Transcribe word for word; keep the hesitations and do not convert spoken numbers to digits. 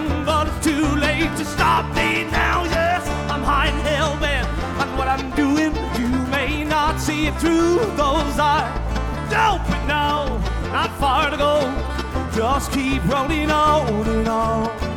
run, but it's too late to stop me now. Yes, I'm hiding hell-bent on what I'm doing. You may not see it through those eyes. Don't, but no, not far to go. Just keep rolling on and on.